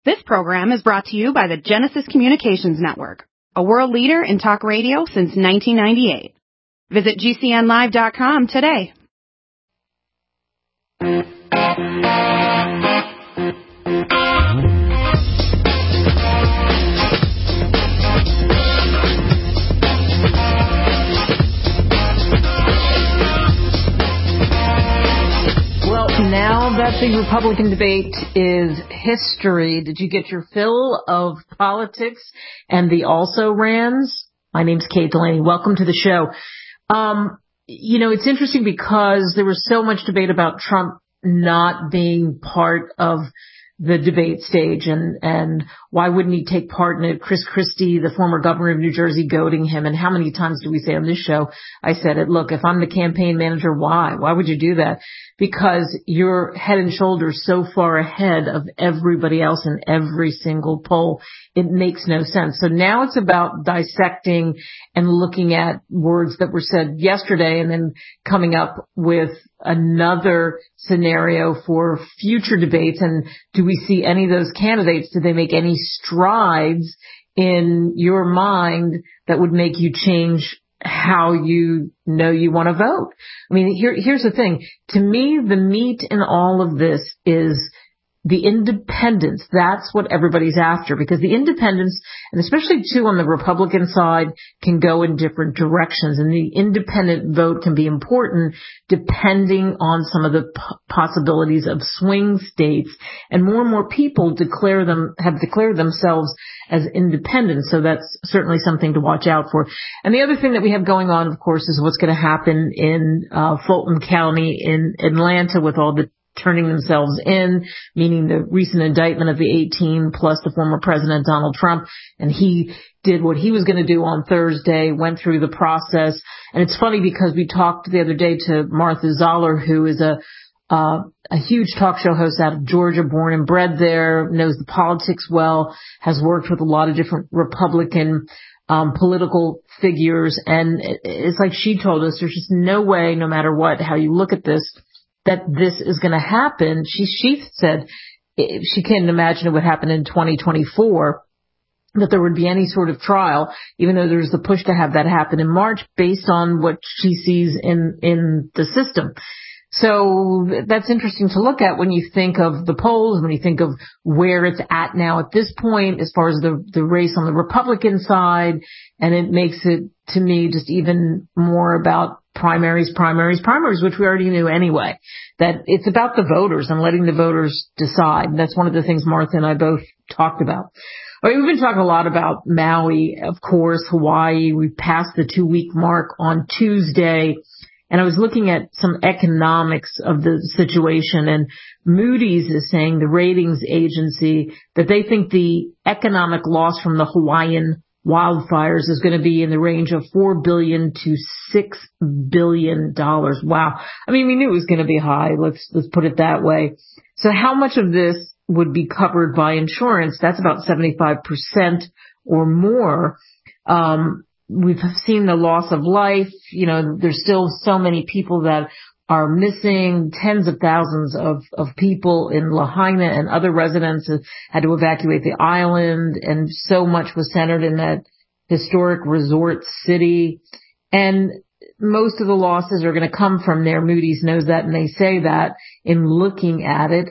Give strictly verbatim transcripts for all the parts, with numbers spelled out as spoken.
This program is brought to you by the Genesis Communications Network, a world leader in talk radio since nineteen ninety-eight. Visit G C N live dot com today. Now that the Republican debate is history, did you get your fill of politics and the also-rans? My name's Kate Delaney. Welcome to the show. Um, you know, it's interesting because there was so much debate about Trump not being part of the debate stage, and, and why wouldn't he take part in it? Chris Christie, the former governor of New Jersey, goading him. And how many times do we say on this show, I said it, look, if I'm the campaign manager, why? Why would you do that? Because you're head and shoulders so far ahead of everybody else in every single poll. It makes no sense. So now it's about dissecting and looking at words that were said yesterday and then coming up with another scenario for future debates. And do we see any of those candidates? Did they make any strides in your mind that would make you change how you know you want to vote? I mean, here, here's the thing. To me, the meat in all of this is the independents. That's what everybody's after, because the independents, and especially too on the Republican side, can go in different directions. And the independent vote can be important depending on some of the p- possibilities of swing states. And more and more people declare them, have declared themselves as independent. So that's certainly something to watch out for. And the other thing that we have going on, of course, is what's going to happen in uh, Fulton County in Atlanta with all the turning themselves in, meaning the recent indictment of the eighteen plus the former president Donald Trump. And he did what he was going to do on Thursday, went through the process. And it's funny because we talked the other day to Martha Zoller, who is a uh, a huge talk show host out of Georgia, born and bred there, knows the politics well, has worked with a lot of different Republican um political figures. And it's like she told us, there's just no way, no matter what, how you look at this, that this is going to happen. She, she said she can't imagine it would happen in twenty twenty-four, that there would be any sort of trial, even though there's the push to have that happen in March based on what she sees in, in the system. So that's interesting to look at when you think of the polls, when you think of where it's at now at this point, as far as the, the race on the Republican side. And it makes it, to me, just even more about primaries, primaries, primaries, which we already knew anyway, that it's about the voters and letting the voters decide. And that's one of the things Martha and I both talked about. All right, we've been talking a lot about Maui, of course, Hawaii. We passed the two week mark on Tuesday. And I was looking at some economics of the situation, and Moody's is saying, the ratings agency, that they think the economic loss from the Hawaiian wildfires is going to be in the range of four billion dollars to six billion dollars. Wow. I mean, we knew it was going to be high. Let's, let's put it that way. So how much of this would be covered by insurance? That's about seventy-five percent or more. Um, we've seen the loss of life. You know, there's still so many people that are missing. Tens of thousands of, of people in Lahaina and other residents had to evacuate the island, and so much was centered in that historic resort city. And most of the losses are going to come from there. Moody's knows that, and they say that in looking at it.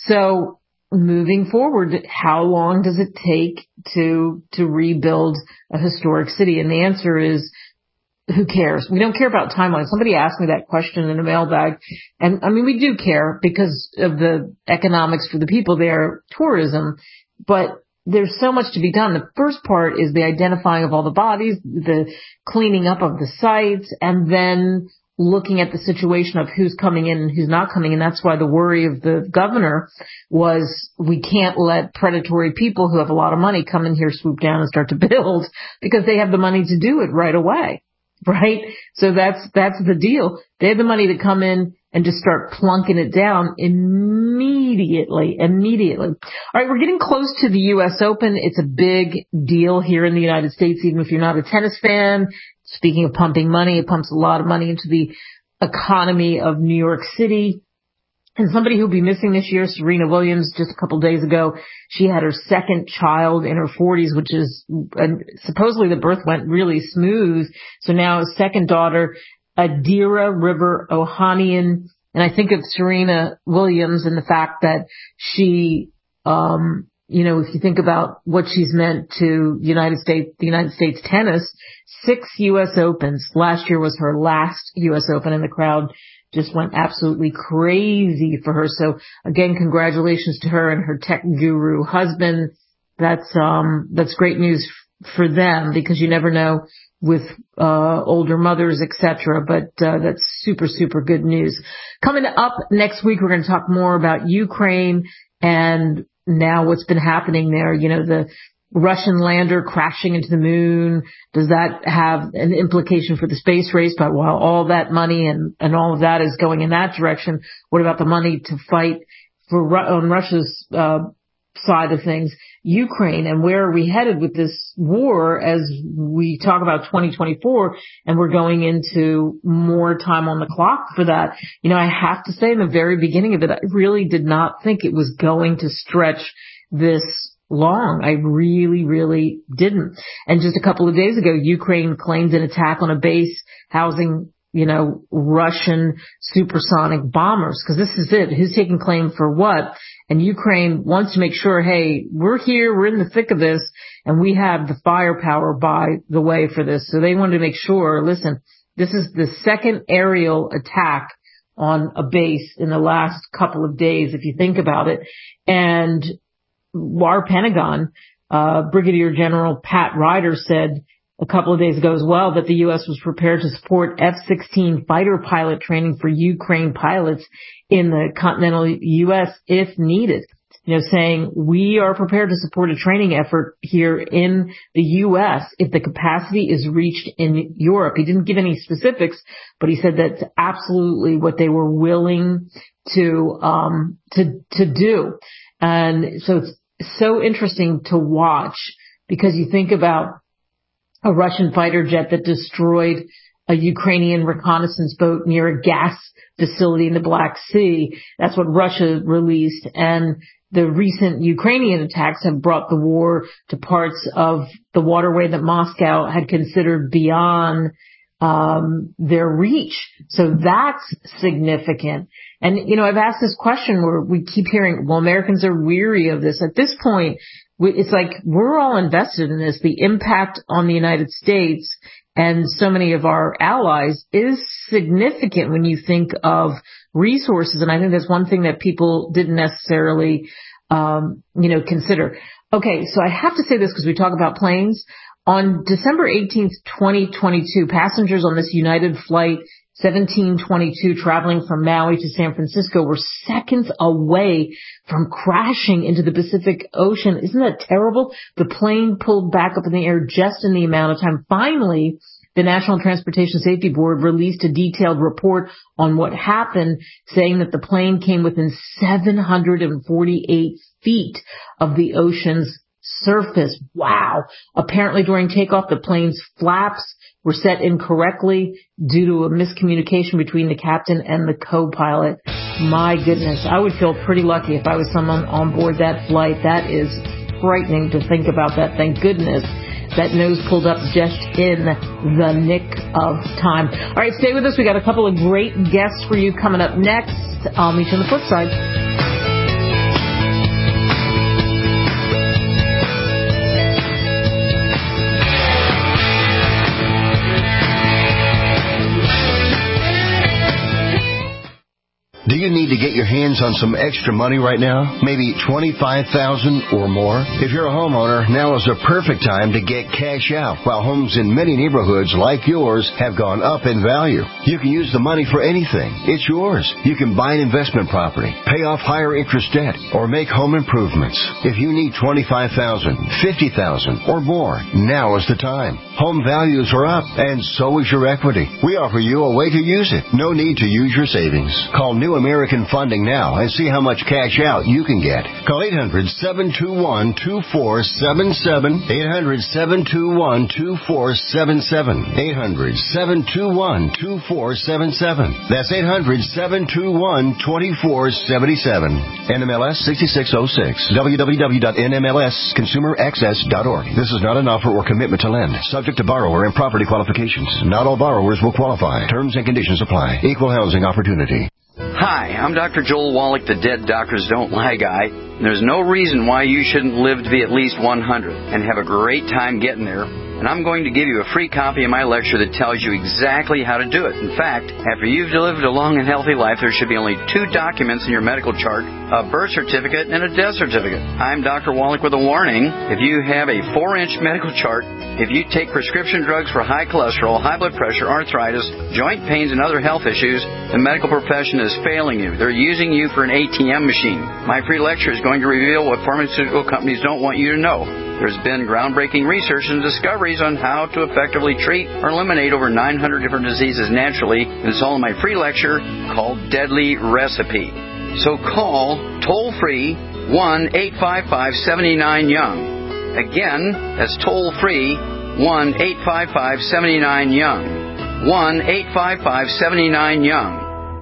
So moving forward, how long does it take to to rebuild a historic city? And the answer is, who cares? We don't care about timelines. Somebody asked me that question in a mailbag. And I mean, we do care because of the economics for the people there, tourism, but there's so much to be done. The first part is the identifying of all the bodies, the cleaning up of the sites, and then looking at the situation of who's coming in and who's not coming. And that's why the worry of the governor was, we can't let predatory people who have a lot of money come in here, swoop down and start to build, because they have the money to do it right away. Right? So that's, that's the deal. They have the money to come in and just start plunking it down immediately, immediately. All right. We're getting close to the U S Open. It's a big deal here in the United States, even if you're not a tennis fan. Speaking of pumping money, it pumps a lot of money into the economy of New York City. And somebody who'll be missing this year, Serena Williams, just a couple days ago, she had her second child in her forties, which is, uh, supposedly the birth went really smooth. So now a second daughter, Adira River Ohanian. And I think of Serena Williams and the fact that she, um, you know, if you think about what she's meant to United States, the United States tennis, six U S Opens. Last year was her last U S Open, and the crowd just went absolutely crazy for her. So again, congratulations to her and her tech guru husband. That's, um, that's great news f- for them, because you never know with, uh, older mothers, et cetera. But, uh, that's super, super good news. Coming up next week, we're going to talk more about Ukraine and now what's been happening there. You know, the Russian lander crashing into the moon. Does that have an implication for the space race? But while all that money and, and all of that is going in that direction, what about the money to fight for on Russia's uh, side of things, Ukraine? And where are we headed with this war as we talk about twenty twenty-four and we're going into more time on the clock for that? You know, I have to say in the very beginning of it, I really did not think it was going to stretch this long. I really, really didn't. And just a couple of days ago, Ukraine claimed an attack on a base housing, you know, Russian supersonic bombers. Because this is it. Who's taking claim for what? And Ukraine wants to make sure, hey, we're here, we're in the thick of this, and we have the firepower, by the way, for this. So they wanted to make sure, listen, this is the second aerial attack on a base in the last couple of days, if you think about it. And our Pentagon, uh, Brigadier General Pat Ryder said a couple of days ago as well that the U S was prepared to support F sixteen fighter pilot training for Ukraine pilots in the continental U S if needed. You know, saying we are prepared to support a training effort here in the U S if the capacity is reached in Europe. He didn't give any specifics, but he said that's absolutely what they were willing to, um, to, to do. And so it's so interesting to watch, because you think about a Russian fighter jet that destroyed a Ukrainian reconnaissance boat near a gas facility in the Black Sea. That's what Russia released. And the recent Ukrainian attacks have brought the war to parts of the waterway that Moscow had considered beyond um their reach. So that's significant. And, you know, I've asked this question where we keep hearing, well, Americans are weary of this. At this point, we, it's like we're all invested in this. The impact on the United States and so many of our allies is significant when you think of resources. And I think that's one thing that people didn't necessarily, um, you know, consider. Okay, so I have to say this because we talk about planes. On December eighteenth, twenty twenty-two, passengers on this United Flight seventeen twenty-two traveling from Maui to San Francisco were seconds away from crashing into the Pacific Ocean. Isn't that terrible? The plane pulled back up in the air just in the amount of time. Finally, the National Transportation Safety Board released a detailed report on what happened, saying that the plane came within seven hundred forty-eight feet of the ocean's surface. Wow. Apparently during takeoff, the plane's flaps were set incorrectly due to a miscommunication between the captain and the co-pilot. My goodness. I would feel pretty lucky if I was someone on board that flight. That is frightening to think about that. Thank goodness that nose pulled up just in the nick of time. All right, stay with us. We got a couple of great guests for you coming up next. I'll meet you on the flip side. Do you need to get your hands on some extra money right now? Maybe twenty-five thousand dollars or more? If you're a homeowner, now is the perfect time to get cash out. While homes in many neighborhoods like yours have gone up in value, you can use the money for anything. It's yours. You can buy an investment property, pay off higher interest debt, or make home improvements. If you need twenty-five thousand dollars, fifty thousand dollars or more, now is the time. Home values are up, and so is your equity. We offer you a way to use it. No need to use your savings. Call New American Funding now and see how much cash out you can get. Call eight hundred, seven two one, two four seven seven, eight hundred, seven two one, two four seven seven, eight hundred, seven two one, two four seven seven. That's eight hundred, seven two one, two four seven seven. N M L S sixty-six oh six. w w w dot n m l s consumer access dot org. This is not an offer or commitment to lend. Subject to borrower and property qualifications. Not all borrowers will qualify. Terms and conditions apply. Equal housing opportunity. Hi, I'm Doctor Joel Wallach, the Dead Doctors Don't Lie guy. There's no reason why you shouldn't live to be at least one hundred and have a great time getting there. And I'm going to give you a free copy of my lecture that tells you exactly how to do it. In fact, after you've lived a long and healthy life, there should be only two documents in your medical chart, a birth certificate and a death certificate. I'm Doctor Wallach with a warning. If you have a four-inch medical chart, if you take prescription drugs for high cholesterol, high blood pressure, arthritis, joint pains, and other health issues, the medical profession is failing you. They're using you for an A T M machine. My free lecture is going to reveal what pharmaceutical companies don't want you to know. There's been groundbreaking research and discoveries on how to effectively treat or eliminate over nine hundred different diseases naturally, and it's all in my free lecture called Deadly Recipe. So call toll-free one eight five five, seven nine, young. Again, that's toll-free one eight five five, seven nine, young. one eight five five, seven nine, young.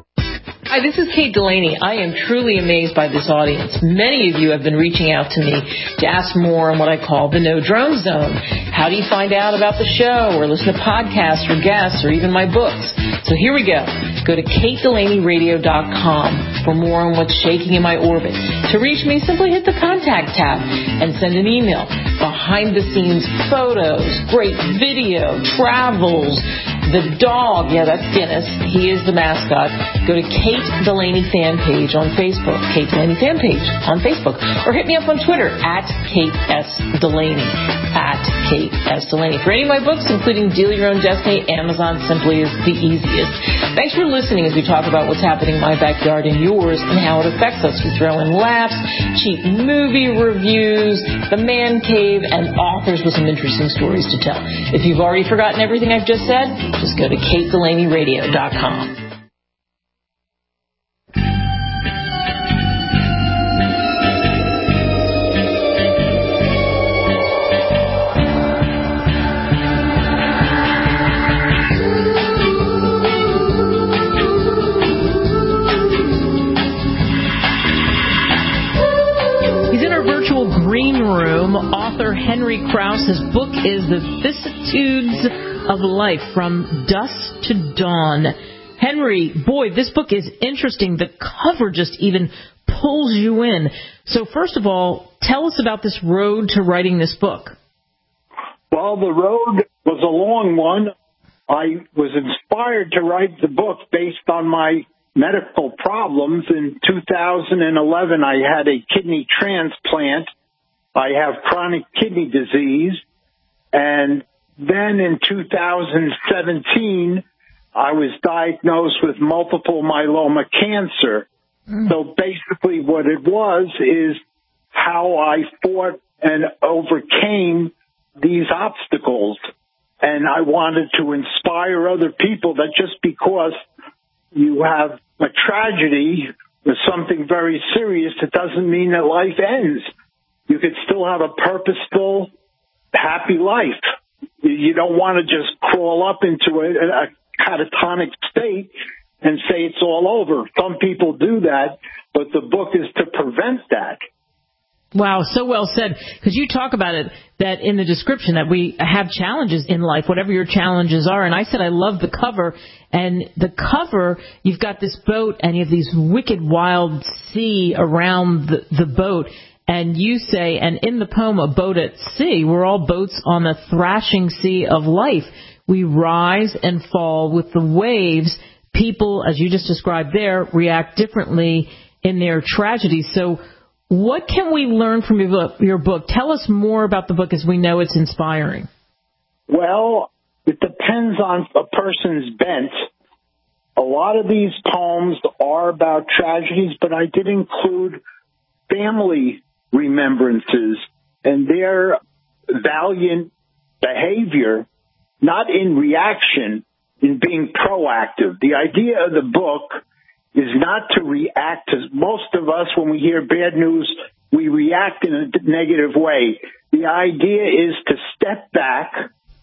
Hi, this is Kate Delaney. I am truly amazed by this audience. Many of you have been reaching out to me to ask more on what I call the No Drone Zone. How do you find out about the show or listen to podcasts or guests or even my books? So here we go. Go to kate delaney radio dot com for more on what's shaking in my orbit. To reach me, simply hit the contact tab and send an email. Behind-the-scenes photos, great video, travels, the dog, yeah, that's Guinness. He is the mascot. Go to Kate Delaney fan page on Facebook. Kate Delaney fan page on Facebook. Or hit me up on Twitter at Kate S. Delaney. At Kate S. Delaney. For any of my books, including Deal Your Own Destiny, Amazon simply is the easiest. Thanks for listening as we talk about what's happening in my backyard and yours and how it affects us. We throw in laughs, cheap movie reviews, the man cave, and authors with some interesting stories to tell. If you've already forgotten everything I've just said, just go to kate delaney radio dot com. Green Room, author Henry Krause. His book is The Vicissitudes of Life, From Dusk to Dawn. Henry, boy, this book is interesting. The cover just even pulls you in. So first of all, tell us about this road to writing this book. Well, the road was a long one. I was inspired to write the book based on my medical problems. In two thousand eleven, I had a kidney transplant. I have chronic kidney disease. And then in two thousand seventeen, I was diagnosed with multiple myeloma cancer. Mm. So basically what it was is how I fought and overcame these obstacles. And I wanted to inspire other people that just because you have a tragedy or something very serious, it doesn't mean that life ends. You could still have a purposeful, happy life. You don't want to just crawl up into a, a catatonic state and say it's all over. Some people do that, but the book is to prevent that. Wow, so well said. Because you talk about it, that in the description, that we have challenges in life, whatever your challenges are. And I said I love the cover. And the cover, you've got this boat, and you have these wicked wild sea around the, the boat. And you say, and in the poem, A Boat at Sea, we're all boats on the thrashing sea of life. We rise and fall with the waves. People, as you just described there, react differently in their tragedies. So what can we learn from your book, your book? Tell us more about the book, as we know it's inspiring. Well, it depends on a person's bent. A lot of these poems are about tragedies, but I did include family remembrances and their valiant behavior, not in reaction, in being proactive. The idea of the book is not to react to, most of us, when we hear bad news, we react in a negative way. The idea is to step back,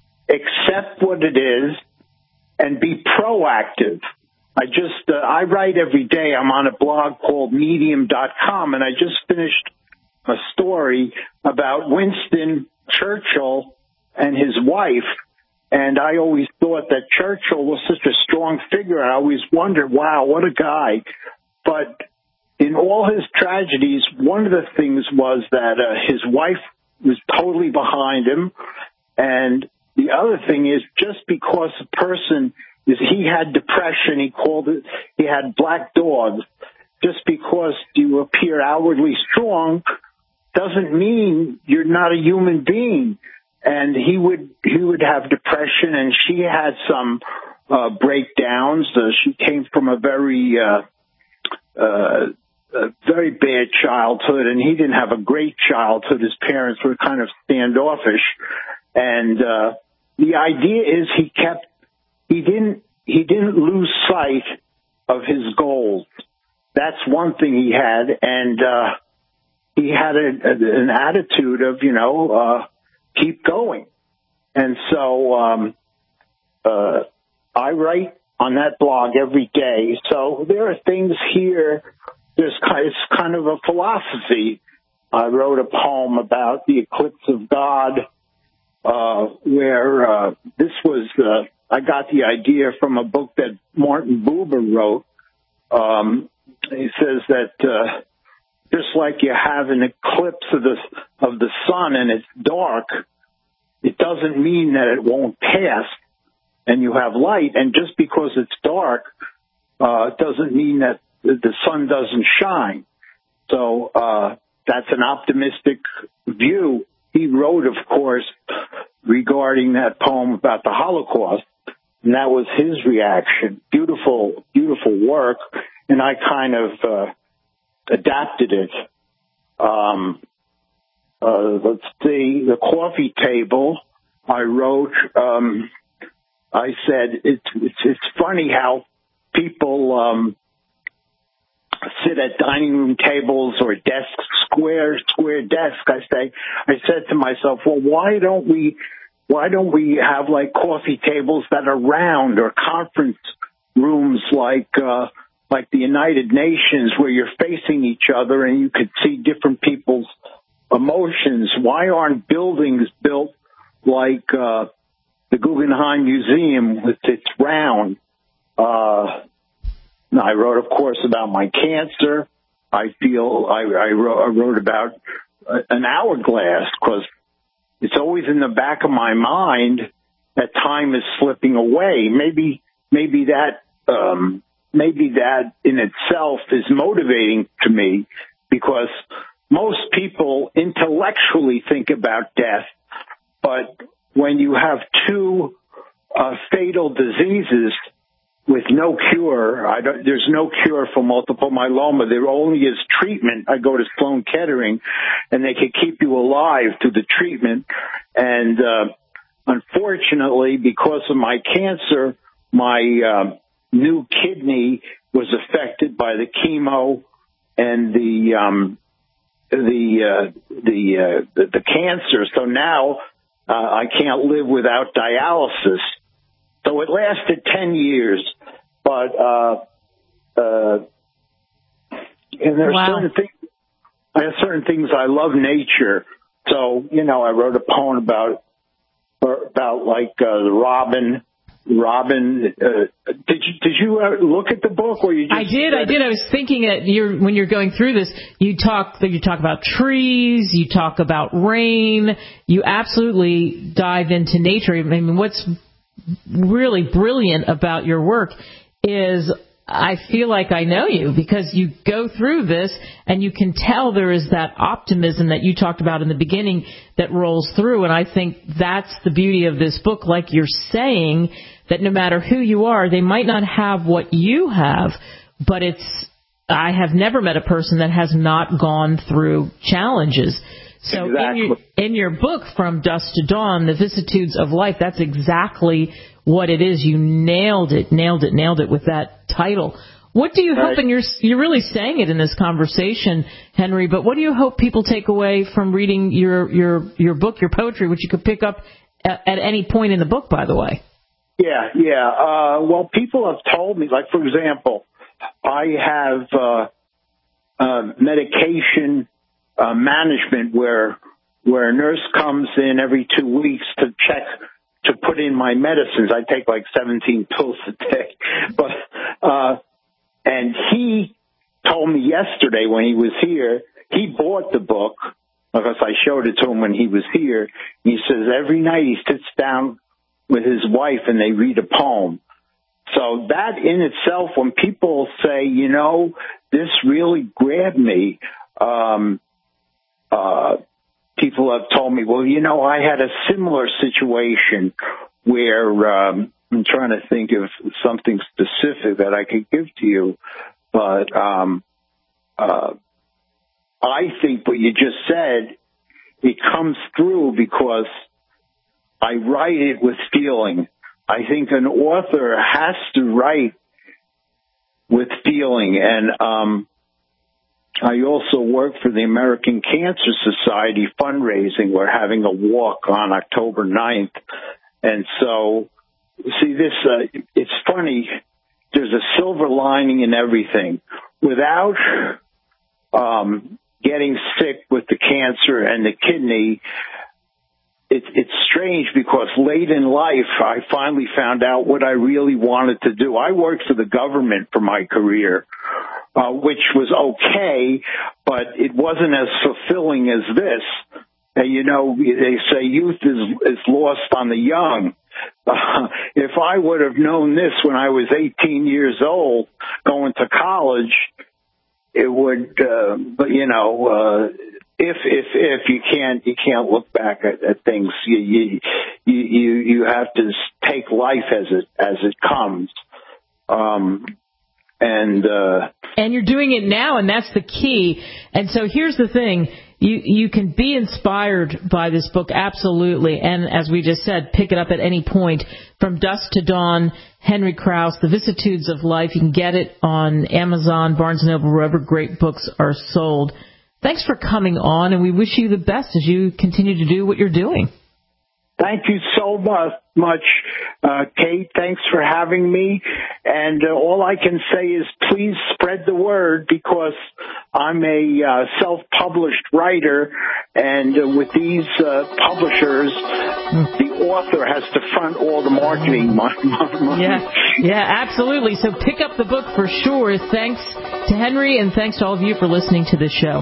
accept what it is, and be proactive. I just, uh, I write every day. I'm on a blog called medium dot com, and I just finished a story about Winston Churchill and his wife. And I always thought that Churchill was such a strong figure. I always wondered, wow, what a guy. But in all his tragedies, one of the things was that uh, his wife was totally behind him. And the other thing is, just because a person is, he had depression, he called it, he had black dogs. Just because you appear outwardly strong doesn't mean you're not a human being. And he would he would have depression, and she had some uh, breakdowns. Uh, she came from a very uh, uh, a very bad childhood, and he didn't have a great childhood. His parents were kind of standoffish, and uh, the idea is he kept he didn't he didn't lose sight of his goals. That's one thing he had, and uh, he had a, a, an attitude of you know. Uh, keep going. And so um, uh, I write on that blog every day. So there are things here. There's it's kind of a philosophy. I wrote a poem about the eclipse of God, uh, where uh, this was, uh, I got the idea from a book that Martin Buber wrote. Um, he says that uh, just like you have an eclipse of the of the sun and it's dark, it doesn't mean that it won't pass and you have light. And just because it's dark uh, doesn't mean that the sun doesn't shine. So uh, that's an optimistic view. He wrote, of course, regarding that poem about the Holocaust, and that was his reaction. Beautiful, beautiful work, and I kind of uh, adapted it. Um, uh, let's see, the coffee table, I wrote, um, I said, it's, it's, it's funny how people um, sit at dining room tables or desks, square, square desks. I say, I said to myself, well, why don't we, why don't we have like coffee tables that are round, or conference rooms like, uh, like the United Nations, where you're facing each other and you could see different people's emotions? Why aren't buildings built like uh, the Guggenheim Museum with its round? Uh, I wrote, of course, about my cancer. I feel I, I, wrote, I wrote about an hourglass, because it's always in the back of my mind that time is slipping away. Maybe, maybe that. Um, Maybe that in itself is motivating to me, because most people intellectually think about death, but when you have two uh, fatal diseases with no cure, I don't, there's no cure for multiple myeloma. There only is treatment. I go to Sloan Kettering, and they can keep you alive through the treatment. And uh, unfortunately, because of my cancer, my uh, new kidney was affected by the chemo and the um, the uh, the, uh, the the cancer. So now uh, I can't live without dialysis. So it lasted ten years, but uh, uh, and there are wow. certain things. I have certain things. I love nature, so you know I wrote a poem about about like uh, the robin. Robin, uh, did you did you uh, look at the book, or you just? I did. I did. I was thinking that you're when you're going through this, you talk you talk about trees, you talk about rain, you absolutely dive into nature. I mean, what's really brilliant about your work is I feel like I know you, because you go through this and you can tell there is that optimism that you talked about in the beginning that rolls through. And I think that's the beauty of this book. Like you're saying, that no matter who you are, they might not have what you have, but it's, I have never met a person that has not gone through challenges. So exactly. in your, in your book, From Dusk to Dawn, The Vicissitudes of Life, that's exactly what it is. You nailed it, nailed it, nailed it with that title. What do you right. hope, and you're, you're really saying it in this conversation, Henry, but what do you hope people take away from reading your, your, your book, your poetry, which you could pick up at, at any point in the book, by the way? Yeah, yeah. Uh, well, people have told me, like, for example, I have uh, uh, medication uh, management where where a nurse comes in every two weeks to check, to put in my medicines. I take like seventeen pills a day. But, uh, and he told me yesterday when he was here, he bought the book because I showed it to him when he was here. He says every night he sits down with his wife and they read a poem. So that in itself, when people say, you know, this really grabbed me, um, uh, people have told me, well, you know, I had a similar situation where um, I'm trying to think of something specific that I could give to you. But um, uh, I think what you just said, it comes through because I write it with feeling. I think an author has to write with feeling. And um, I also work for the American Cancer Society fundraising. We're having a walk on October ninth. And so, see, this, uh, it's funny. There's a silver lining in everything. Without um, getting sick with the cancer and the kidney, it, it's strange because late in life, I finally found out what I really wanted to do. I worked for the government for my career. Uh, which was okay, but it wasn't as fulfilling as this. Uh, you know, they say youth is, is lost on the young. Uh, if I would have known this when I was eighteen years old, going to college, it would, uh, but you know, uh, if, if, if you can't, you can't look back at, at things. You, you, you, you have to take life as it, as it comes. Um, And uh, and you're doing it now, and that's the key. And so here's the thing. You you can be inspired by this book, absolutely. And as we just said, pick it up at any point. From Dusk to Dawn, Henry Krauss, The Vicissitudes of Life. You can get it on Amazon, Barnes and Noble, wherever great books are sold. Thanks for coming on, and we wish you the best as you continue to do what you're doing. Thank you so much, uh, Kate. Thanks for having me. And uh, all I can say is please spread the word because I'm a uh, self-published writer. And uh, with these uh, publishers, the author has to front all the marketing money. Yeah, yeah, absolutely. So pick up the book for sure. Thanks to Henry, and thanks to all of you for listening to this show.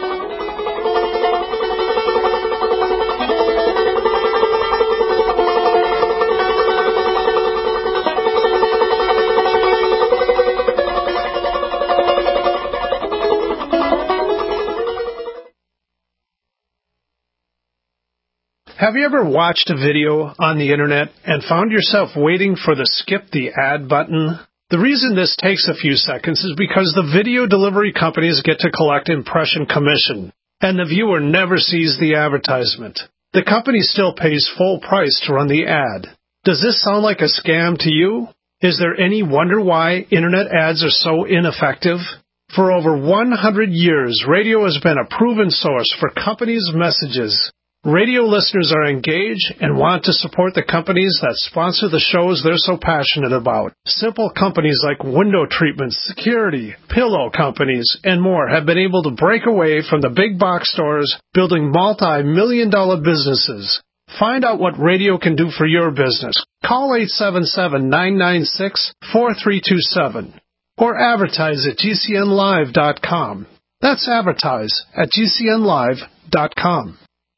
Have you ever watched a video on the internet and found yourself waiting for the skip the ad button? The reason this takes a few seconds is because the video delivery companies get to collect impression commission, and the viewer never sees the advertisement. The company still pays full price to run the ad. Does this sound like a scam to you? Is there any wonder why internet ads are so ineffective? For over one hundred years, radio has been a proven source for companies' messages. Radio listeners are engaged and want to support the companies that sponsor the shows they're so passionate about. Simple companies like window treatments, security, pillow companies, and more have been able to break away from the big box stores, building multi-million dollar businesses. Find out what radio can do for your business. Call eight seven seven, nine nine six, four three two seven or advertise at G C N live dot com. That's advertise at G C N live dot com.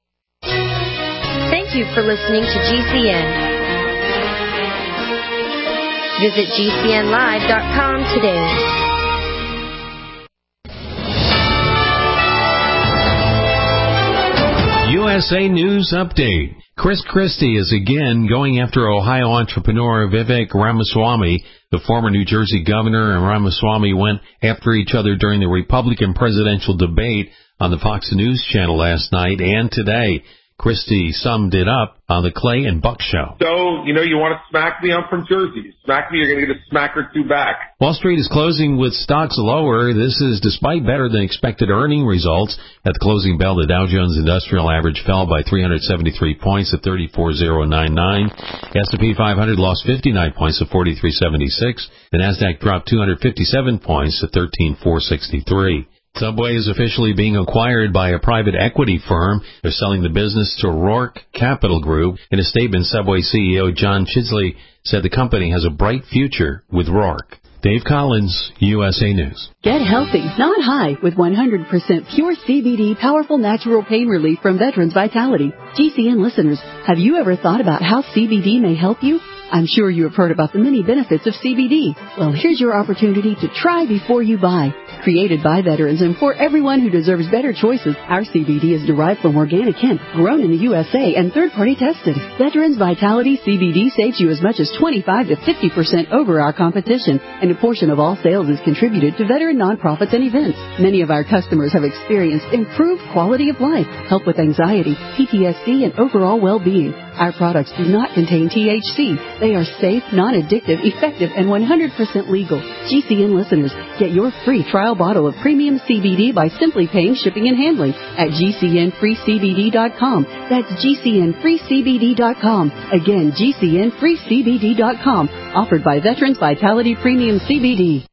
Thank you for listening to G C N. Visit G C N live dot com today. U S A News Update. Chris Christie is again going after Ohio entrepreneur Vivek Ramaswamy. The former New Jersey governor and Ramaswamy went after each other during the Republican presidential debate on the Fox News channel last night and today. Christie summed it up on the Clay and Buck Show. So, you know, you want to smack me? I'm from Jersey. Smack me, you're going to get a smack or two back. Wall Street is closing with stocks lower. This is despite better than expected earning results. At the closing bell, the Dow Jones Industrial Average fell by three hundred seventy-three points at thirty-four thousand ninety-nine. S and P five hundred lost fifty-nine points at forty-three seventy-six. The Nasdaq dropped two hundred fifty-seven points at thirteen thousand four hundred sixty-three. Subway is officially being acquired by a private equity firm. They're selling the business to Roark Capital Group. In a statement, Subway C E O John Chisley said the company has a bright future with Roark. Dave Collins, U S A News. Get healthy, not high, with one hundred percent pure C B D, powerful natural pain relief from Veterans Vitality. G C N listeners, have you ever thought about how C B D may help you? I'm sure you have heard about the many benefits of C B D. Well, here's your opportunity to try before you buy. Created by veterans and for everyone who deserves better choices, our C B D is derived from organic hemp, grown in the U S A and third-party tested. Veterans Vitality C B D saves you as much as twenty-five to fifty percent over our competition, and a portion of all sales is contributed to veteran nonprofits and events. Many of our customers have experienced improved quality of life, help with anxiety, P T S D, and overall well-being. Our products do not contain T H C. They are safe, non-addictive, effective, and one hundred percent legal. G C N listeners, get your free trial bottle of premium C B D by simply paying shipping and handling at G C N free C B D dot com. That's G C N free C B D dot com. Again, G C N free C B D dot com. Offered by Veterans Vitality Premium C B D.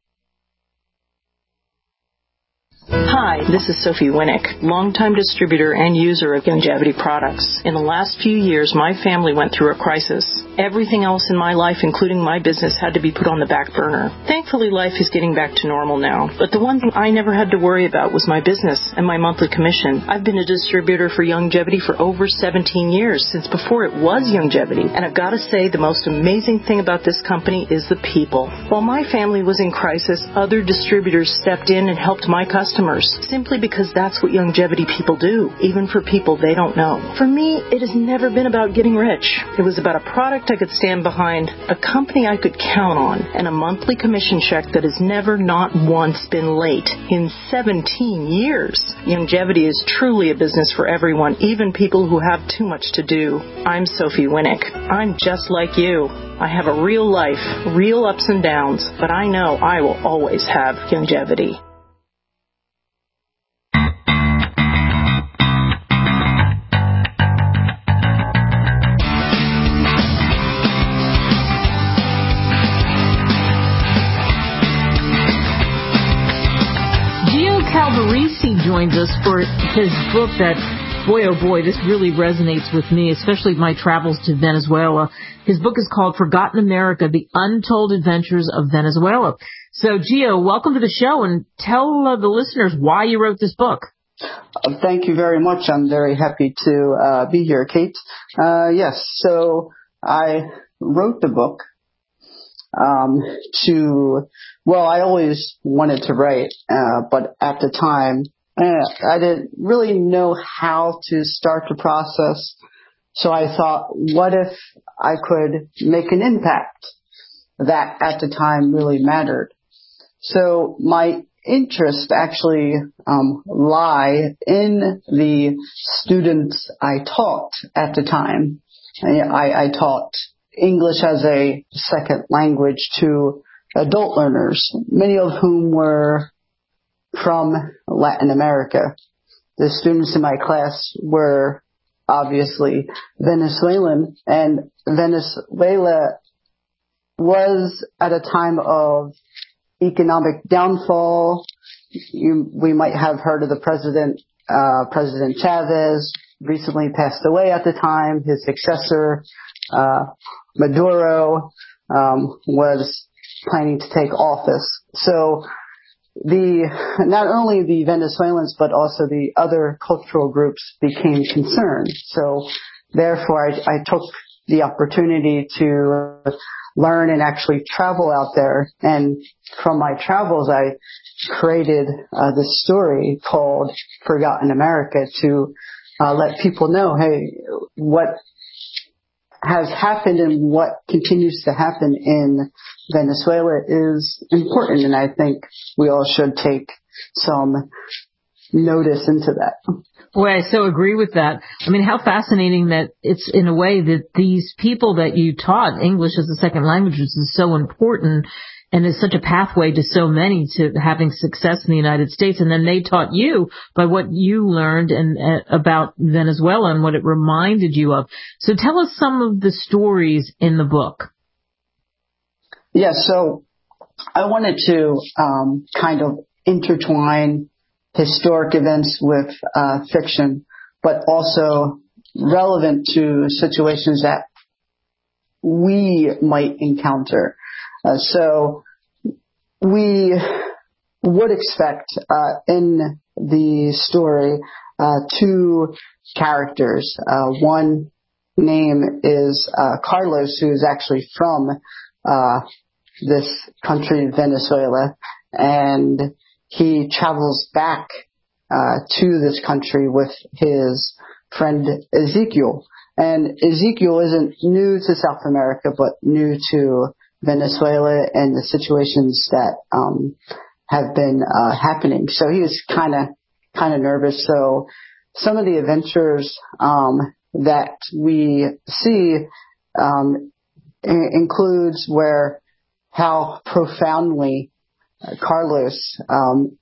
Hi, this is Sophie Winnick, longtime distributor and user of Youngevity products. In the last few years, my family went through a crisis. Everything else in my life, including my business, had to be put on the back burner. Thankfully, life is getting back to normal now. But the one thing I never had to worry about was my business and my monthly commission. I've been a distributor for Youngevity for over seventeen years, since before it was Youngevity. And I've got to say, the most amazing thing about this company is the people. While my family was in crisis, other distributors stepped in and helped my customers, simply because that's what Youngevity people do, even for people they don't know. For me, it has never been about getting rich. It was about a product I could stand behind, a company I could count on, and a monthly commission check that has never not once been late in seventeen years. Youngevity is truly a business for everyone, even people who have too much to do. I'm Sophie Winnick. I'm just like you. I have a real life, real ups and downs, but I know I will always have Youngevity. Calvarisi joins us for his book that, boy oh boy, this really resonates with me, especially my travels to Venezuela. His book is called Forgotten America, The Untold Adventures of Venezuela. So, Gio, welcome to the show, and tell uh, the listeners why you wrote this book. Uh, thank you very much. I'm very happy to uh, be here, Kate. Uh, yes, so I wrote the book um, to... Well, I always wanted to write, uh, but at the time, uh, I didn't really know how to start the process. So I thought, what if I could make an impact that at the time really mattered? So my interest actually um, lie in the students I taught at the time. I, I taught English as a second language to adult learners, many of whom were from Latin America. The students in my class were obviously Venezuelan, and Venezuela was at a time of economic downfall. You, we might have heard of the president, uh, President Chavez, recently passed away at the time. His successor, uh, Maduro, um, was planning to take office. So the not only the Venezuelans but also the other cultural groups became concerned. So therefore I, I took the opportunity to learn and actually travel out there. And from my travels I created uh, this story called Forgotten America to uh, let people know, hey, what has happened and what continues to happen in Venezuela is important, and I think we all should take some notice into that. Boy, I so agree with that. I mean, how fascinating that it's in a way that these people that you taught English as a second language is so important and is such a pathway to so many to having success in the United States. And then they taught you by what you learned and uh, about Venezuela and what it reminded you of. So tell us some of the stories in the book. Yeah, so I wanted to um, kind of intertwine historic events with uh, fiction, but also relevant to situations that we might encounter. Uh, so we would expect uh, in the story uh, two characters. Uh, one name is uh, Carlos, who is actually from uh, this country, Venezuela, and he travels back uh, to this country with his friend Ezekiel. And Ezekiel isn't new to South America, but new to Venezuela and the situations that um, have been uh, happening. So he was kind of kind of nervous. So some of the adventures um, that we see um, I- includes where how profoundly Carlos um,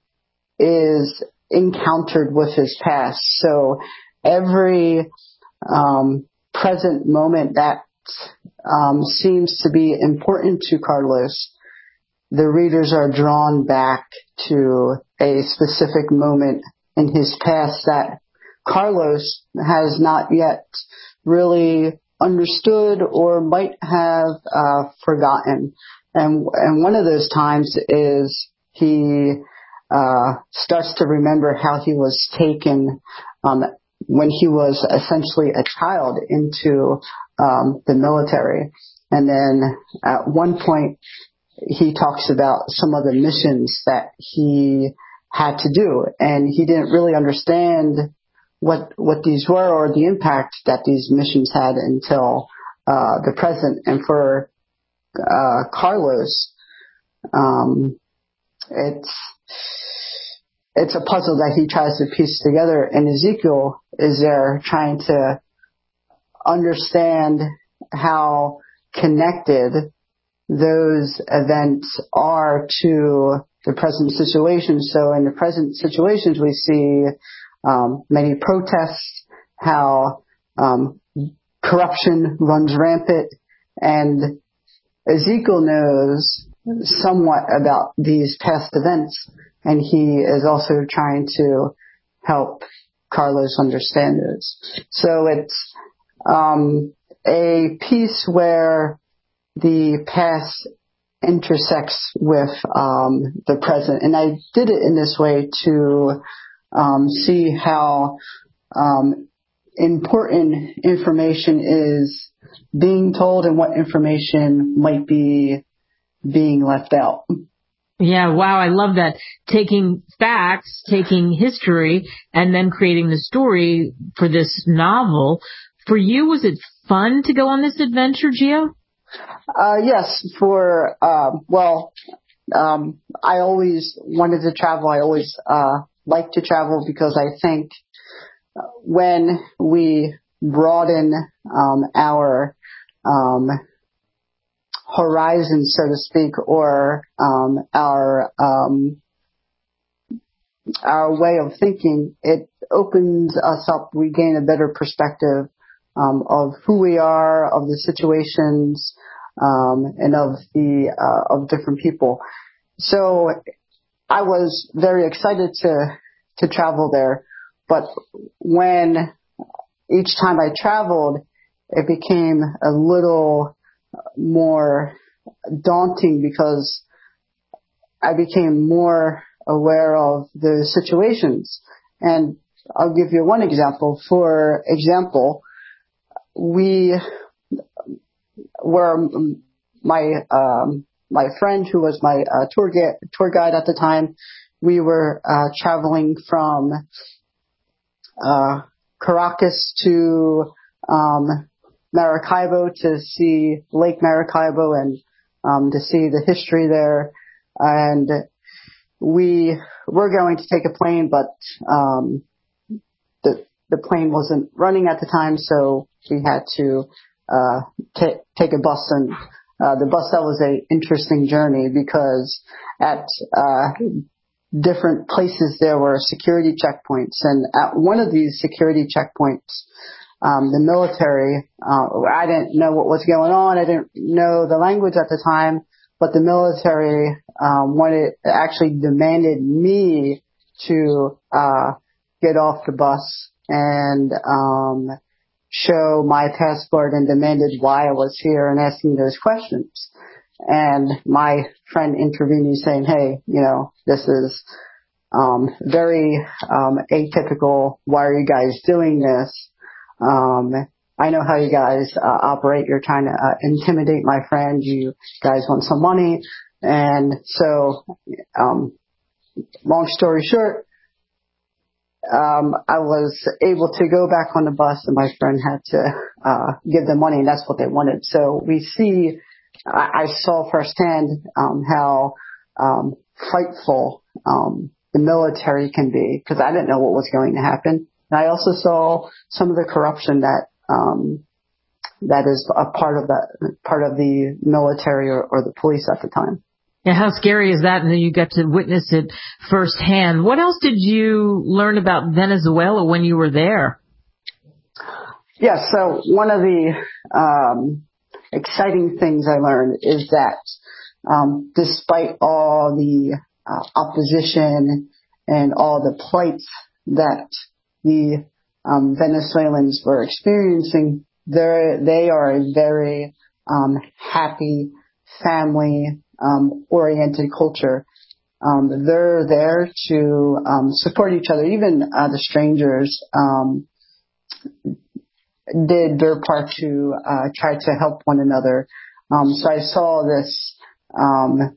is encountered with his past. So every um, present moment that um, seems to be important to Carlos, the readers are drawn back to a specific moment in his past that Carlos has not yet really understood or might have uh, forgotten. And and one of those times is he uh, starts to remember how he was taken um, when he was essentially a child into um, the military. And then at one point he talks about some of the missions that he had to do, and he didn't really understand what what these were or the impact that these missions had until uh, the present. And for uh, Carlos, um, it's it's a puzzle that he tries to piece together, and Ezekiel is there trying to understand how connected those events are to the present situation. So in the present situations, we see um, many protests, how um, corruption runs rampant, and Ezekiel knows somewhat about these past events, and he is also trying to help Carlos understand this. So it's um, a piece where the past intersects with um, the present, and I did it in this way to um, see how um, important information is being told and what information might be being left out. Yeah, wow, I love that. Taking facts, taking history, and then creating the story for this novel. For you, was it fun to go on this adventure, Gio? Uh, yes, for, uh, well, um, I always wanted to travel. I always uh, like to travel because I think when we broaden um, our um, horizon, so to speak, or um, our um, our way of thinking, it opens us up. We gain a better perspective um, of who we are, of the situations, um, and of the uh, of different people. So I was very excited to to travel there, but when each time I traveled, it became a little more daunting because I became more aware of the situations. And I'll give you one example. For example, we were my um, my friend who was my uh, tour guide, tour guide at the time. We were uh, traveling from uh, Caracas to um, Maracaibo to see Lake Maracaibo and um, to see the history there. And we were going to take a plane, but um, the the plane wasn't running at the time, so we had to uh, t- take a bus. And uh, the bus, that was a interesting journey because at uh, different places there were security checkpoints, and at one of these security checkpoints, um, the military, uh, I didn't know what was going on. I didn't know the language at the time, but the military um, wanted, actually demanded me to uh, get off the bus and um, show my passport, and demanded why I was here and asking those questions. And my friend intervened, saying, "Hey, you know, this is um, very um, atypical. Why are you guys doing this? Um, I know how you guys uh, operate. You're trying to uh, intimidate my friend. You guys want some money." And so, um, long story short, um, I was able to go back on the bus, and my friend had to uh, give them money, and that's what they wanted. So we see, I, I saw firsthand um, how um, frightful um, the military can be, because I didn't know what was going to happen. And I also saw some of the corruption that um, that is a part of the part of the military or, or the police at the time. Yeah, how scary is that? And then you got to witness it firsthand. What else did you learn about Venezuela when you were there? Yes, yeah, so one of the um, exciting things I learned is that um, despite all the uh, opposition and all the plights that the um, Venezuelans were experiencing, they are a very um, happy, family-oriented um, culture. Um, they're there to um, support each other. Even uh, the strangers um, did their part to uh, try to help one another. Um, so I saw this, um,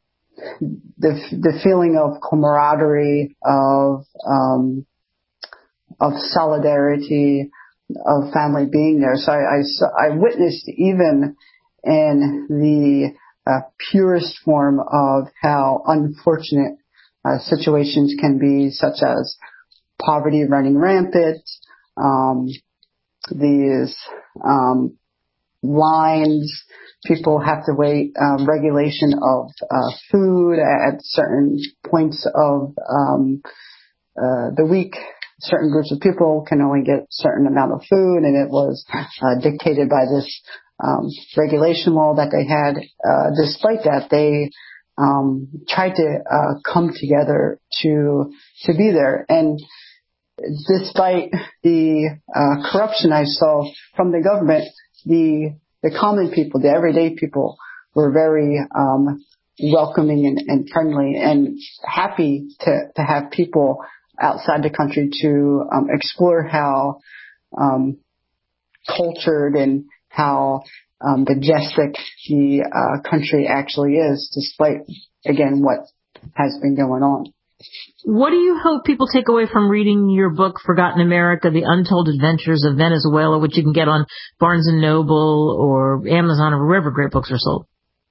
the the feeling of camaraderie, of um, of solidarity, of family being there. So I, I, saw, I witnessed even in the uh, purest form of how unfortunate uh, situations can be, such as poverty running rampant, um, these um, lines, people have to wait, um, regulation of uh, food at certain points of um, uh, the week. Certain groups of people can only get a certain amount of food, and it was uh, dictated by this um, regulation wall that they had. Uh, despite that, they um, tried to uh, come together to to be there. And despite the uh, corruption I saw from the government, the the common people, the everyday people, were very um, welcoming and, and friendly, and happy to to have people outside the country to um, explore how um, cultured and how um, majestic the uh, country actually is, despite, again, what has been going on. What do you hope people take away from reading your book, Forgotten America, The Untold Adventures of Venezuela, which you can get on Barnes and Noble or Amazon or wherever great books are sold?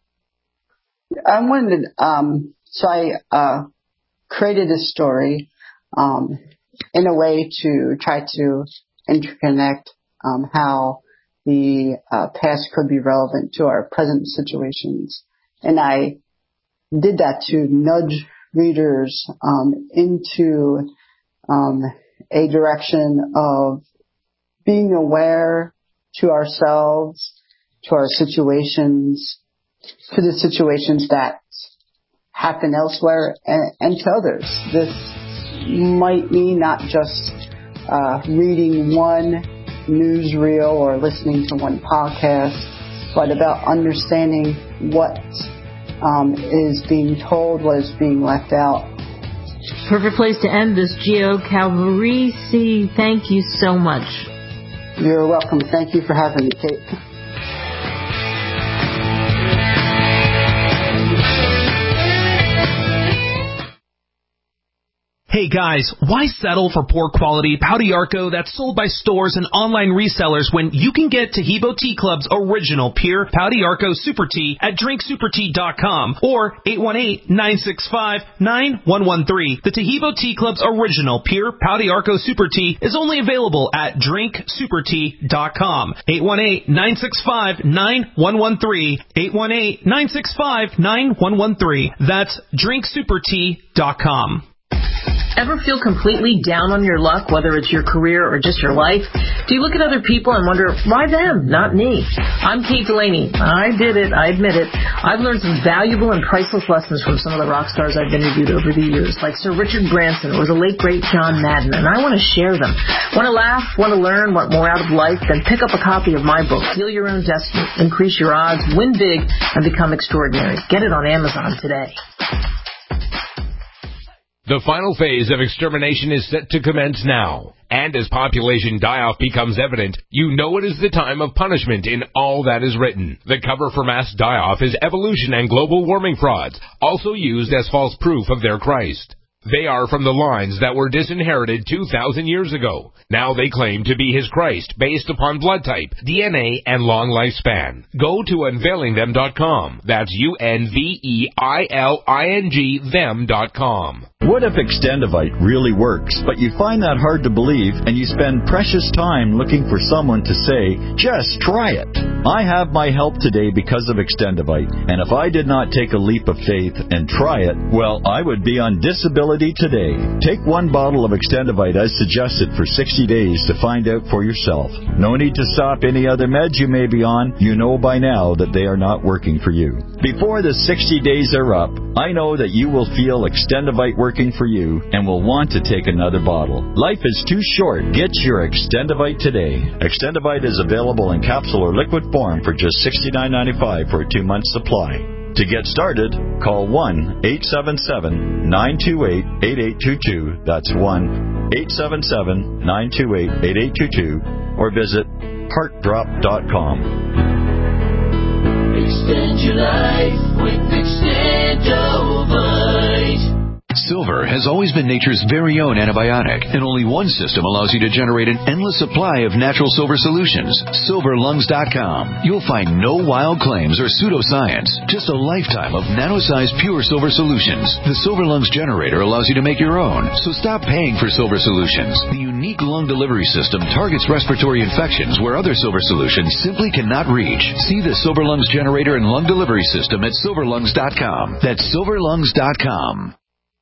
I wanted, um, so I uh, created a story Um, in a way to try to interconnect um, how the uh, past could be relevant to our present situations. And I did that to nudge readers um, into um, a direction of being aware to ourselves, to our situations, to the situations that happen elsewhere, and, and to others. This might mean not just uh, reading one newsreel or listening to one podcast, but about understanding what um, is being told, what is being left out. Perfect place to end this. Gio Calvarisi, thank you so much. You're welcome. Thank you for having me, Kate. Hey guys, why settle for poor quality Pau d'Arco that's sold by stores and online resellers when you can get Taheebo Tea Club's original pure Pau d'Arco Super Tea at drink super tea dot com or eight one eight, nine six five, nine one one three. The Taheebo Tea Club's original pure Pau d'Arco Super Tea is only available at drink super tea dot com. eight one eight, nine six five, nine one one three. eight one eight, nine six five, nine one one three. That's drink super tea dot com. Ever feel completely down on your luck, whether it's your career or just your life? Do you look at other people and wonder, why them, not me? I'm Kate Delaney. I did it. I admit it. I've learned some valuable and priceless lessons from some of the rock stars I've interviewed over the years, like Sir Richard Branson or the late, great John Madden, and I want to share them. Want to laugh, want to learn, want more out of life? Then pick up a copy of my book, Heal Your Own Destiny, Increase Your Odds, Win Big, and Become Extraordinary. Get it on Amazon today. The final phase of extermination is set to commence now. And as population die-off becomes evident, you know it is the time of punishment in all that is written. The cover for mass die-off is evolution and global warming frauds, also used as false proof of their Christ. They are from the lines that were disinherited two thousand years ago. Now they claim to be his Christ based upon blood type, D N A, and long lifespan. Go to unveiling them dot com. That's U N V E I L I N G them dot com. What if Extendivite really works, but you find that hard to believe and you spend precious time looking for someone to say, just try it? I have my help today because of Extendivite, and if I did not take a leap of faith and try it, well, I would be on disability today. Take one bottle of Extendivite as suggested for sixty days to find out for yourself. No need to stop any other meds you may be on. You know by now that they are not working for you. Before the sixty days are up, I know that you will feel Extendivite working for you and will want to take another bottle. Life is too short. Get your Extendivite today. Extendivite is available in capsule or liquid form for just sixty-nine ninety-five for a two-month supply. To get started, call one eight seven seven, nine two eight, eight eight two two. That's one eight seven seven, nine two eight, eight eight two two or visit heart drop dot com. Extend your life with Extendivite. Silver has always been nature's very own antibiotic, and only one system allows you to generate an endless supply of natural silver solutions. silver lungs dot com. You'll find no wild claims or pseudoscience, just a lifetime of nano-sized pure silver solutions. The Silver Lungs generator allows you to make your own, so stop paying for silver solutions. The unique lung delivery system targets respiratory infections where other silver solutions simply cannot reach. See the Silver Lungs generator and lung delivery system at silver lungs dot com. That's silver lungs dot com.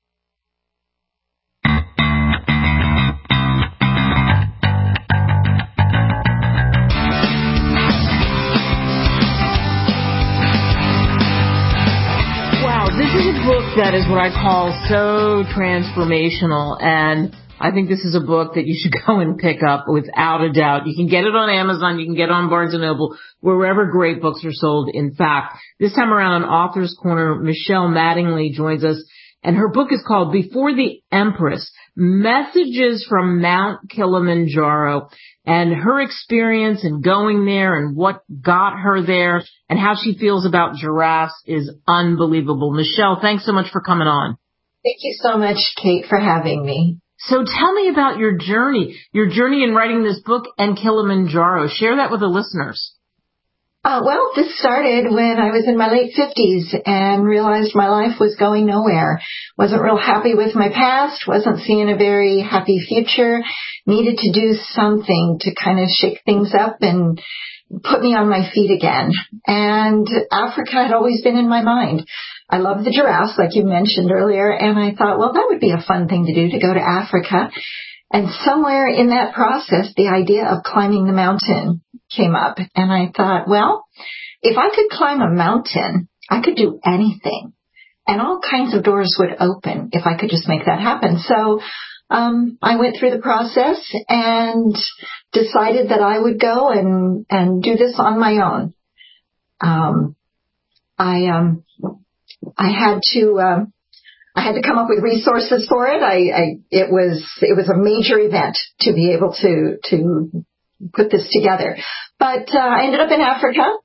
This is a book that is what I call so transformational, and I think this is a book that you should go and pick up without a doubt. You can get it on Amazon, you can get it on Barnes and Noble, wherever great books are sold. In fact, this time around on Author's Corner, Michelle Mattingly joins us, and her book is called Before the Empress, Messages from Mount Kilimanjaro, and her experience in going there and what got her there and how she feels about giraffes is unbelievable. Michelle, thanks so much for coming on. Thank you so much, Kate, for having me. So tell me about your journey, your journey in writing this book and Kilimanjaro. Share that with the listeners. Uh, well, this started when I was in my late fifties and realized my life was going nowhere. Wasn't real happy with my past, wasn't seeing a very happy future, needed to do something to kind of shake things up and put me on my feet again. And Africa had always been in my mind. I love the giraffes, like you mentioned earlier, and I thought, well, that would be a fun thing to do, to go to Africa. And somewhere in that process, the idea of climbing the mountain came up. And I thought, well, if I could climb a mountain, I could do anything. And all kinds of doors would open if I could just make that happen. So um, I went through the process and decided that I would go and, and do this on my own. Um, I um, I had to... Um, I had to come up with resources for it. I, I, it was, it was a major event to be able to, to put this together. But, uh, I ended up in Africa,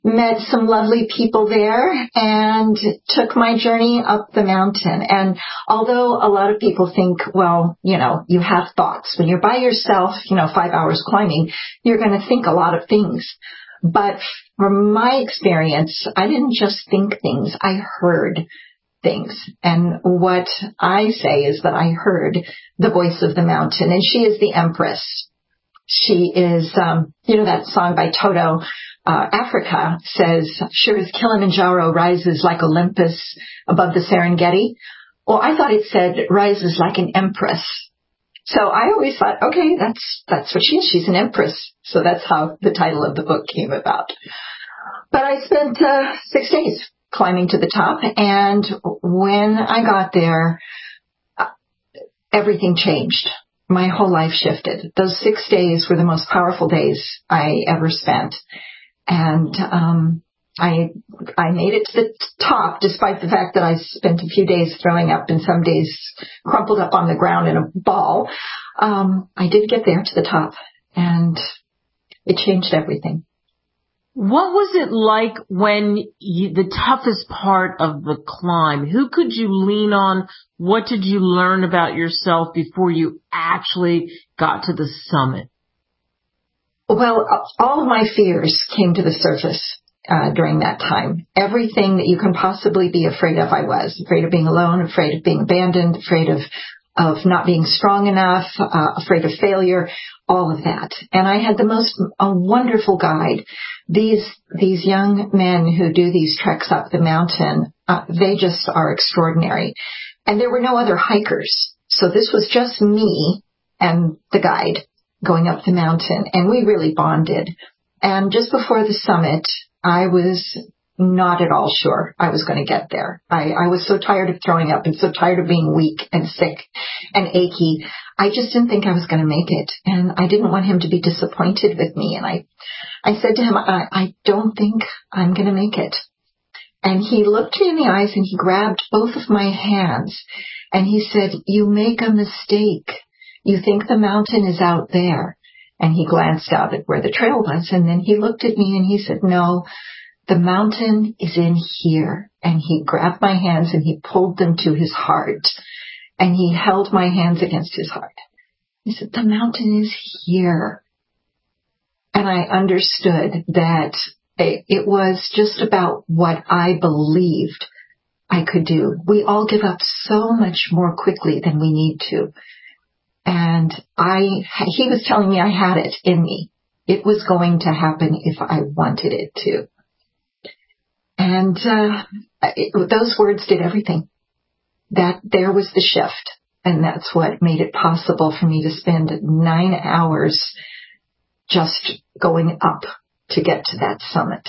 met some lovely people there and took my journey up the mountain. And although a lot of people think, well, you know, you have thoughts. When you're by yourself, you know, five hours climbing, you're going to think a lot of things. But from my experience, I didn't just think things, I heard things. And what I say is that I heard the voice of the mountain, and she is the Empress. She is, um, you know, that song by Toto, uh, Africa says, sure as Kilimanjaro rises like Olympus above the Serengeti. Well, I thought it said rises like an empress. So I always thought, okay, that's, that's what she is. She's an empress. So that's how the title of the book came about. But I spent, uh, six days climbing to the top. And when I got there, uh, everything changed. My whole life shifted. Those six days were the most powerful days I ever spent. And, um, I, I made it to the top despite the fact that I spent a few days throwing up and some days crumpled up on the ground in a ball. Um, I did get there to the top, and it changed everything. What was it like when you, the toughest part of the climb? Who could you lean on? What did you learn about yourself before you actually got to the summit? Well, all of my fears came to the surface uh, during that time. Everything that you can possibly be afraid of, I was. Afraid of being alone, afraid of being abandoned, afraid of of not being strong enough, uh, afraid of failure, all of that. And I had the most a wonderful guide. These these young men who do these treks up the mountain, uh, they just are extraordinary. And there were no other hikers. So this was just me and the guide going up the mountain, and we really bonded. And just before the summit, I was not at all sure I was going to get there. I, I was so tired of throwing up and so tired of being weak and sick and achy. I just didn't think I was going to make it. And I didn't want him to be disappointed with me. And I, I said to him, I, I don't think I'm going to make it. And he looked me in the eyes and he grabbed both of my hands and he said, you make a mistake. You think the mountain is out there. And he glanced out at where the trail was. And then he looked at me and he said, no, the mountain is in here. And he grabbed my hands and he pulled them to his heart. And he held my hands against his heart. He said, the mountain is here. And I understood that it was just about what I believed I could do. We all give up so much more quickly than we need to. And I, he was telling me I had it in me. It was going to happen if I wanted it to. And uh, it, those words did everything. That there was the shift. And that's what made it possible for me to spend nine hours just going up to get to that summit.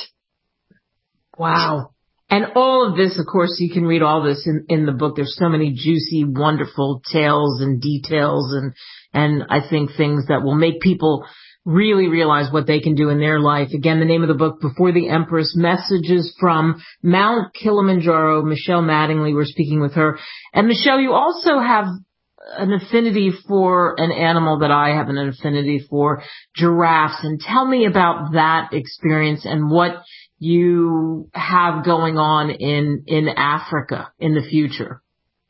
Wow. And all of this, of course, you can read all this in, in the book. There's so many juicy, wonderful tales and details and, and I think things that will make people really realize what they can do in their life. Again, the name of the book, Before the Empress, Messages from Mount Kilimanjaro. Michelle Mattingly, we're speaking with her. And Michelle, you also have an affinity for an animal that I have an affinity for, giraffes. And tell me about that experience and what you have going on in, in Africa in the future.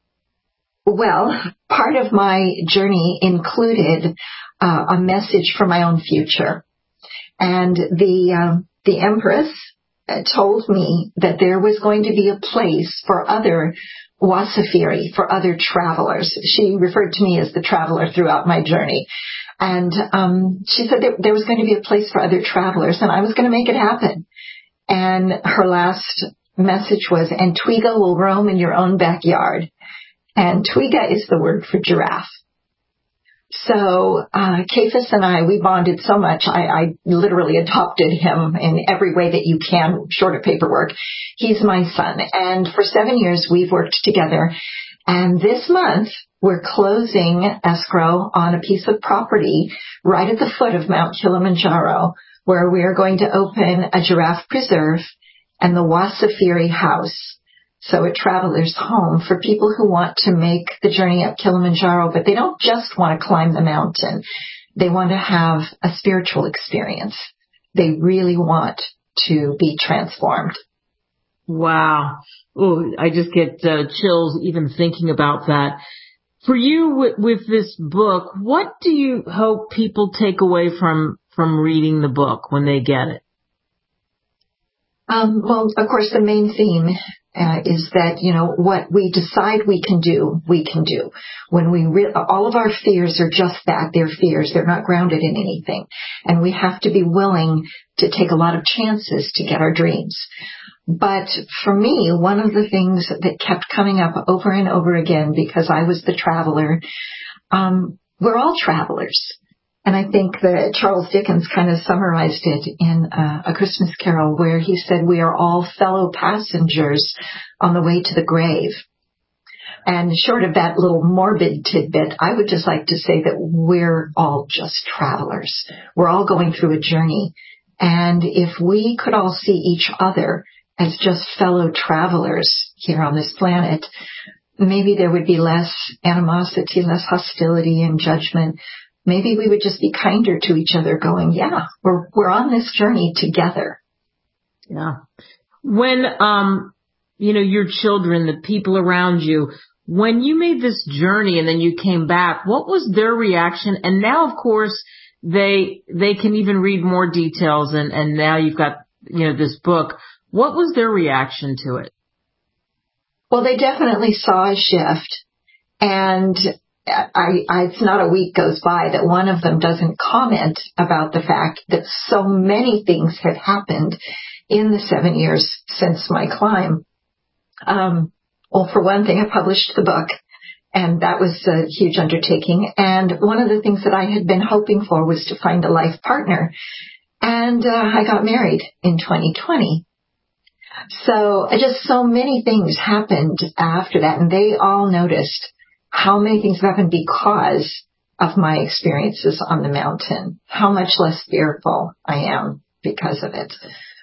Well, part of my journey included uh, a message for my own future. And the, um, the Empress told me that there was going to be a place for other Wasafiri, for other travelers. She referred to me as the traveler throughout my journey. And um, she said there, there was going to be a place for other travelers, and I was going to make it happen. And her last message was, and Twiga will roam in your own backyard. And Twiga is the word for giraffe. So uh Cephas and I, we bonded so much. I, I literally adopted him in every way that you can, short of paperwork. He's my son. And for seven years, we've worked together. And this month, we're closing escrow on a piece of property right at the foot of Mount Kilimanjaro, where we are going to open a giraffe preserve and the Wasafiri House. So a traveler's home for people who want to make the journey up Kilimanjaro, but they don't just want to climb the mountain. They want to have a spiritual experience. They really want to be transformed. Wow. Oh, I just get uh, chills even thinking about that. For you with, with this book, what do you hope people take away from, from reading the book when they get it? Um, well, of course, the main theme uh, is that, you know, what we decide we can do, we can do. When we re- all of our fears are just that, they're fears. They're not grounded in anything. And we have to be willing to take a lot of chances to get our dreams. But for me, one of the things that kept coming up over and over again, because I was the traveler, um, we're all travelers. And I think that Charles Dickens kind of summarized it in uh, A Christmas Carol, where he said we are all fellow passengers on the way to the grave. And short of that little morbid tidbit, I would just like to say that we're all just travelers. We're all going through a journey. And if we could all see each other as just fellow travelers here on this planet, maybe there would be less animosity, less hostility and judgment. Maybe we would just be kinder to each other, going, yeah, we're we're on this journey together. Yeah. When, um, you know, your children, the people around you, when you made this journey and then you came back, what was their reaction? And now, of course, they they can even read more details, and, and now you've got, you know, this book. What was their reaction to it? Well, they definitely saw a shift, and I, I, it's not a week goes by that one of them doesn't comment about the fact that so many things have happened in the seven years since my climb. Um, well, for one thing, I published the book, and that was a huge undertaking. And one of the things that I had been hoping for was to find a life partner. And uh, I got married in twenty twenty. So just so many things happened after that, and they all noticed how many things have happened because of my experiences on the mountain, how much less fearful I am because of it.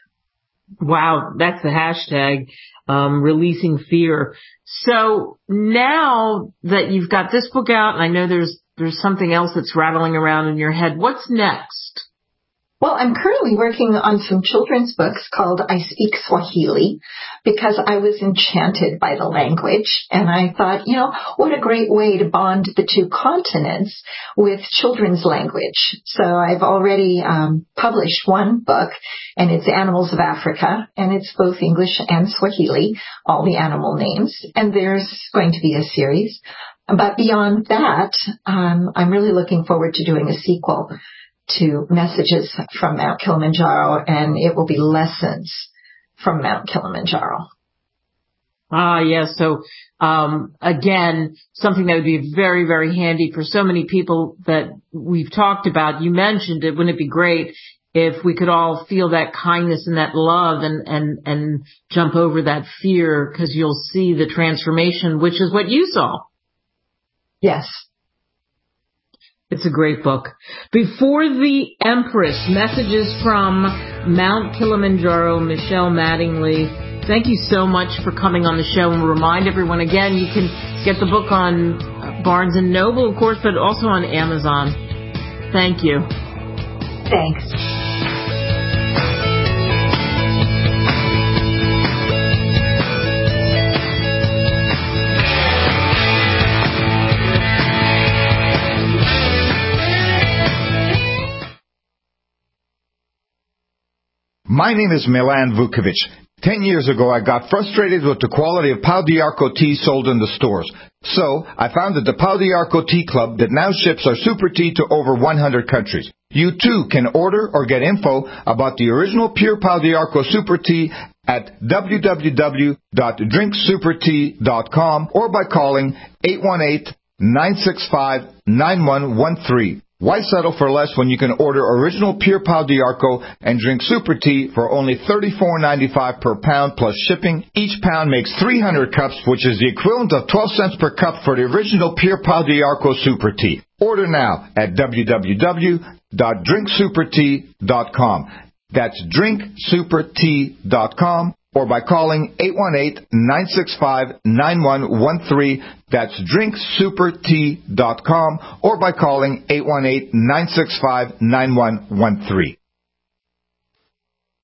Wow, that's the hashtag, um, releasing fear. So now that you've got this book out, and I know there's there's something else that's rattling around in your head, what's next? Well, I'm currently working on some children's books called I Speak Swahili, because I was enchanted by the language, and I thought, you know, what a great way to bond the two continents with children's language. So I've already um, published one book, and it's Animals of Africa, and it's both English and Swahili, all the animal names, and there's going to be a series. But beyond that, um, I'm really looking forward to doing a sequel to Messages from Mount Kilimanjaro, and it will be Lessons from Mount Kilimanjaro. Ah, yes. So, um, again, something that would be very, very handy for so many people that we've talked about. You mentioned it. Wouldn't it be great if we could all feel that kindness and that love and, and, and jump over that fear, because you'll see the transformation, which is what you saw. Yes. It's a great book. Before the Empress, Messages from Mount Kilimanjaro, Michelle Mattingly. Thank you so much for coming on the show, and remind everyone again, you can get the book on Barnes and Noble, of course, but also on Amazon. Thank you. Thanks. My name is Milan Vukovic. Ten years ago, I got frustrated with the quality of Pau d'Arco tea sold in the stores. So, I founded the Pau d'Arco Tea Club that now ships our super tea to over one hundred countries. You too can order or get info about the original pure Pau d'Arco super tea at w w w dot drink super tea dot com or by calling eight one eight, nine six five, nine one one three. Why settle for less when you can order original pure Pau d'Arco and drink super tea for only thirty-four ninety-five per pound plus shipping? Each pound makes three hundred cups, which is the equivalent of twelve cents per cup for the original pure Pau d'Arco super tea. Order now at w w w dot drink super tea dot com. That's drink super tea dot com. Or by calling eight one eight, nine six five, nine one one three. That's drink super tea dot com. Or by calling eight one eight, nine six five, nine one one three.